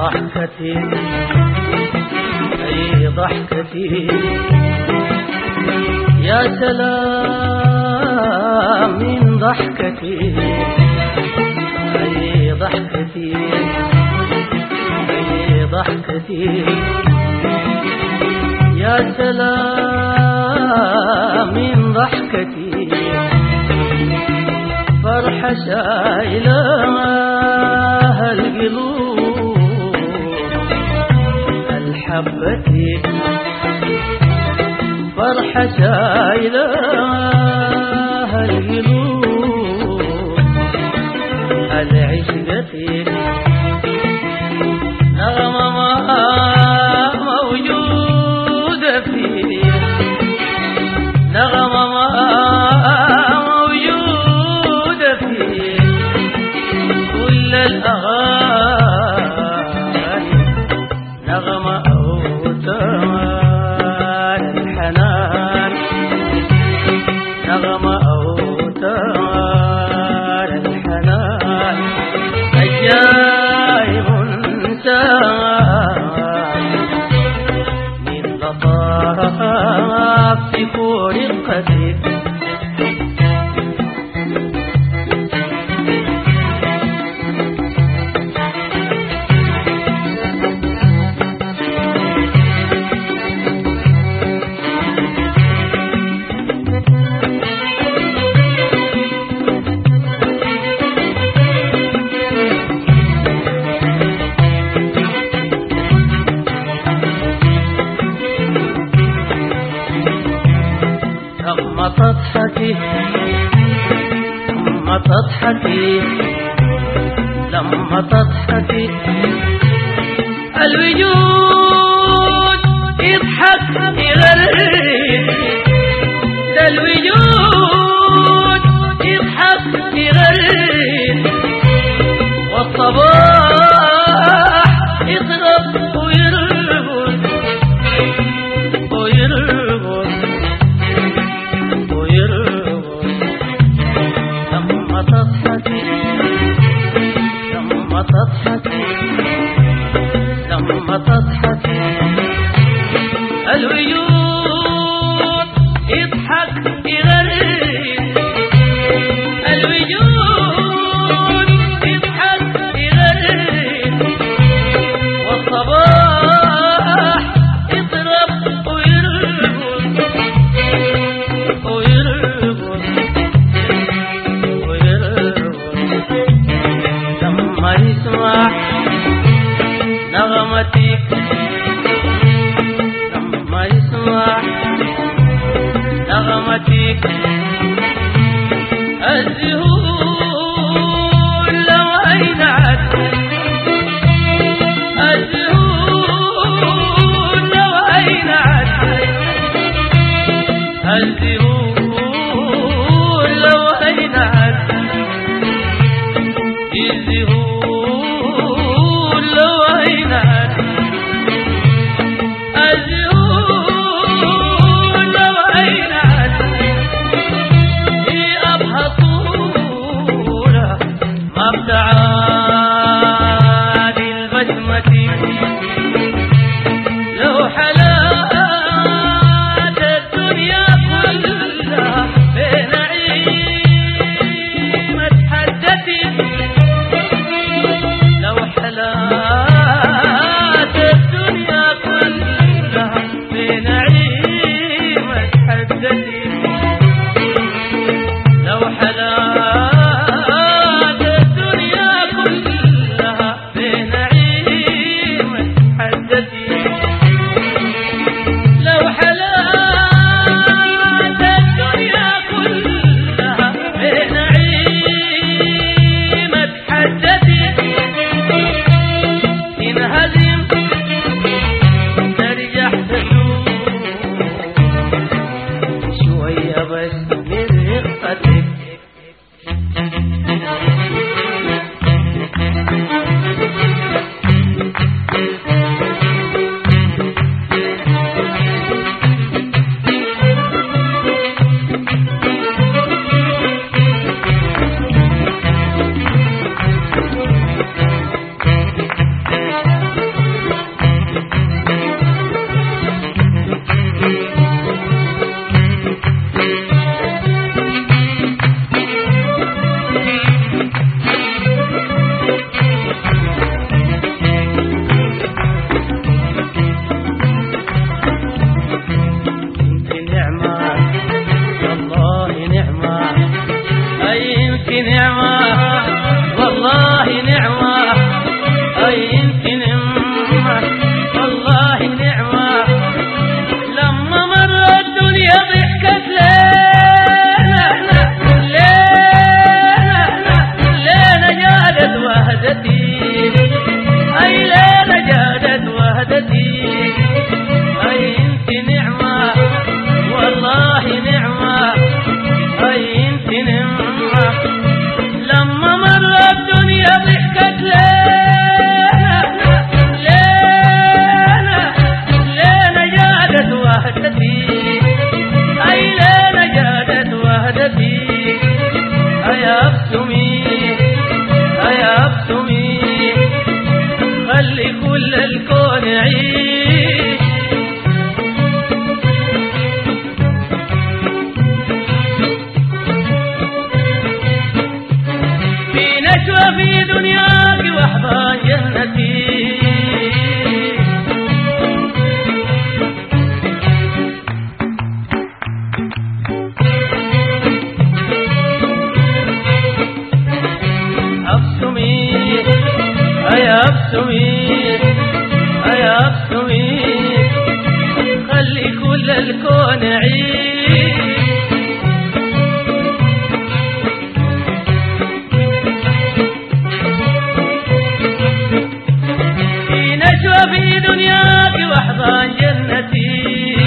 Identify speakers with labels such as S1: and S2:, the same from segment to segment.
S1: ضحكتي أي ضحكتي يا سلام من ضحكتي أي ضحكتي أي ضحكتي يا سلام من ضحكتي فرحة شايلة القلوب الحبتي فرحة شايلة القلوب العشقتي نغمة موجودة فيه نغمة موجودة فيه كل الأغاني نغمة أوتار الحنان نغمة أوتار الحنان عجائب من لطائف ورقتي لما تضحكي لما تضحكي لما تضحكي الوجود يضحك يغرد ده الوجود يضحك يغرد والصباح يضرب ويرقص ويرقص لما تضحكي لما تضحكي لما تضحكي الوجود يضحك يغرد الوجود يضحك يغرد والصباح يضرب ويرقص ويرقص لما يسمع نغمتك لما يسمع نغمتك الزهور لو أينعت الزهور لو أينعت الزهور لو أينعت الزهور لو أينعت الزهور لو أينعت هي أبهى طولة ما بتعاد البسمة لو حلات الدنيا كلها بنعيم تحدثي لو حلات الدنيا كلها بنعيم تحدثي لو حلات الدنيا كلها بنعيم تحدثي كل الكون عيش. في نشوة في دنياك وأحضان جنتي، يا أبسمي خلي كل الكون عيش. في نشوة في دنياك وأحضان جنتي،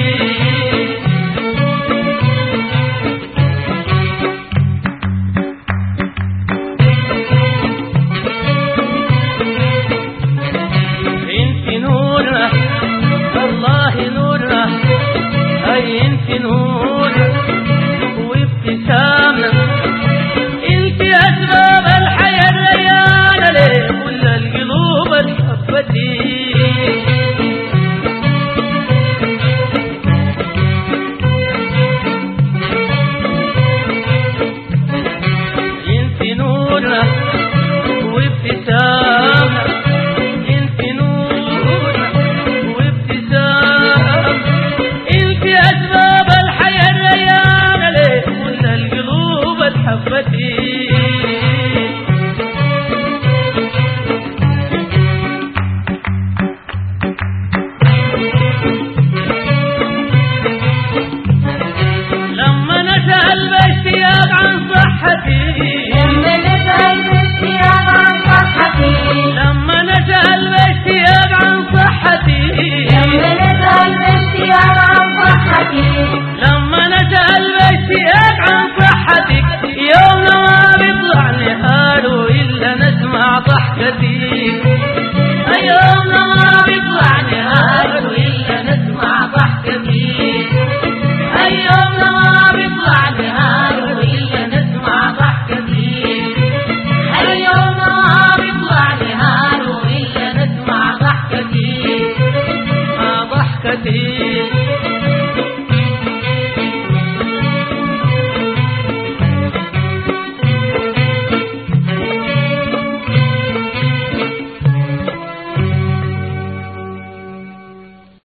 S1: انت نور وابتسامة، انت اسباب الحياة الريانة لكل القلوب الحبتي. انت نور وابتسامة، انت نور وابتسامة، انت اسباب الحياة الريانة لكل القلوب الحبتي. لما نسأل باشتياق عن صحتي، لما نسأل باشتياق عن صحتي، لما نسأل باشتياق عن صحتي، لما نسأل باشتياق عن صحتي، لما نسأل باشتياق عن صحتك، يومنا ما بيطلع نهار إلا نسمع ضحكتي. يومنا ما بيطلع نهار إلا نسمع ضحكتي. يومنا ما بيطلع نهار إلا نسمع ضحكتي. يومنا ما بيطلع نهار إلا نسمع ضحكتي. ضحكتي